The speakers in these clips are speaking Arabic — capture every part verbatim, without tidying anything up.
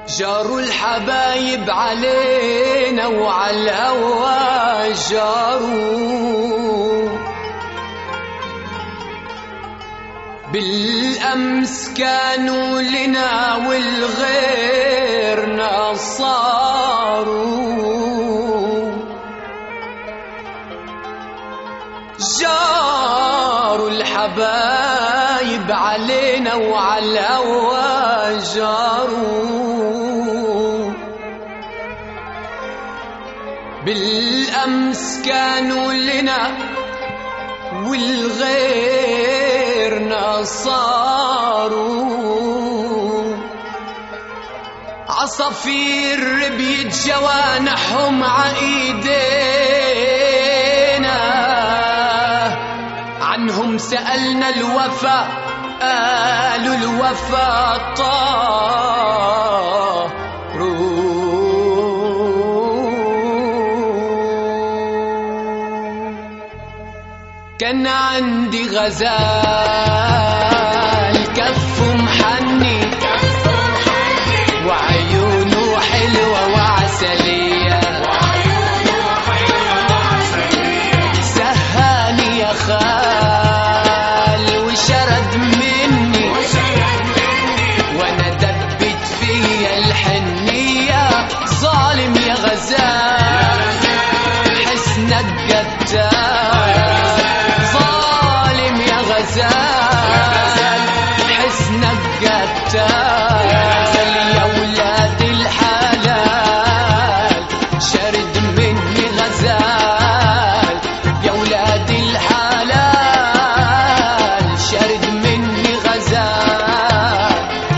جاروا الحبايب علينا وعلى الهوى جاروا، بالأمس كانوا لنا والغيرنا صاروا. جاروا الحبايب علينا وعلى الهوى جاروا، بالأمس كانوا لنا والغيرنا صاروا. عصافير بيت جوانحهم عايدينا، عنهم سألنا الوفا قالوا الوفا طاروا. كان عندي غزال كفه محني وعيونه حلوة وعسلية، سهاني يا خال وشرد مني وانا دبت فيا الحنية. ظالم يا غزال حسنك قتال، ظالم يا غزال حسنك قتال. يا ولاد الحلال شرد مني غزال، يا ولاد الحلال شرد مني غزال.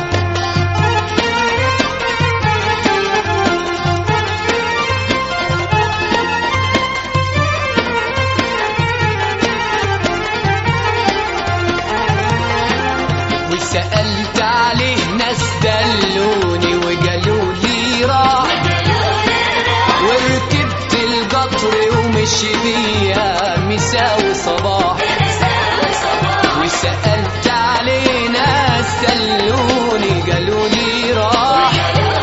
وسألت عليه ناس دلوني وقالوا لي راح، وركبت القطر ومشي بيا مساوي صباح. وسألت عليه ناس دلوني قالوا لي راح،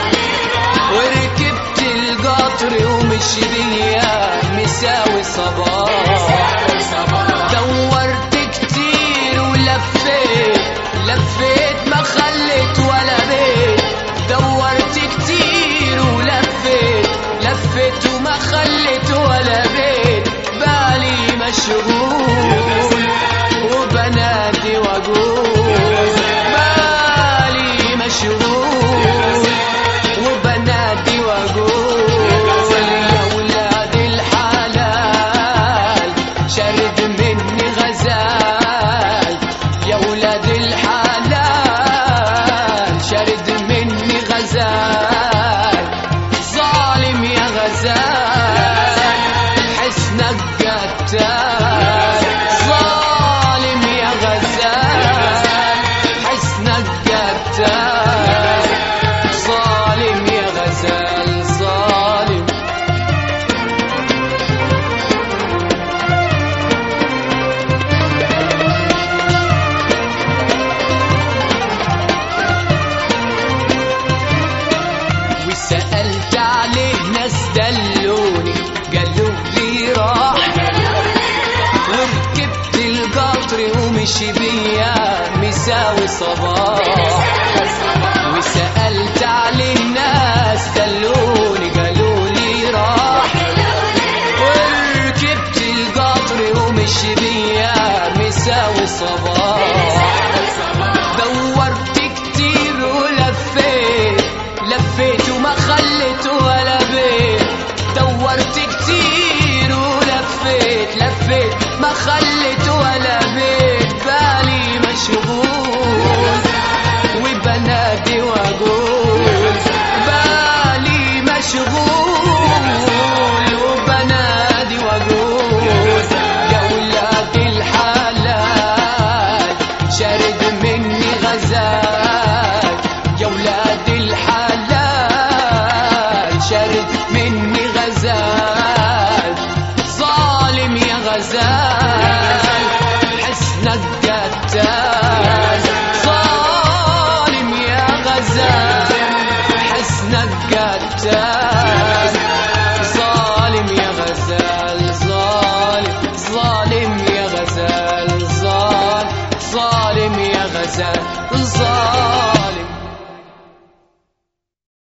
وركبت القطر ومشي بيا مساوي صباح. دورت كتير ولفيت لفيت ما خليت ولا بيت، دورت كتير ولفيت لفيت وما خليت ولا بيت. بالي مشغول وبنادي واقول، بالي مشغول وبنادي واقول. يا ولاد الحلال شرد مني غزال، يا ولاد الحلال شرد مني غزال. ظالم يا غزال حسنك قتال، ظالم يا غزال حسنك قتال. ظالم يا غزال ظالم. وسألت عليه ناس دلوني قالوا لي راح، وركبت القطر ومشي بيا مساوي صباح. وسألت عليه ناس دلوني قالوا لي راح، وركبت القطر ومشي بيا مساوي صباح. دورت كتير ولفيت لفيت وما خليت ولا بيت، دورت كتير ولفيت لفيت ما خليت ولا بيت. بالي مشغول وبنادي واقول، بالي مشغول وبنادي واقول. يا ولاد الحلال شرد مني غزال، يا ولاد الحلال شرد مني غزال. ظالم يا غزال حسنك قتال، ظالم يا غزال حسنك انسى ظالم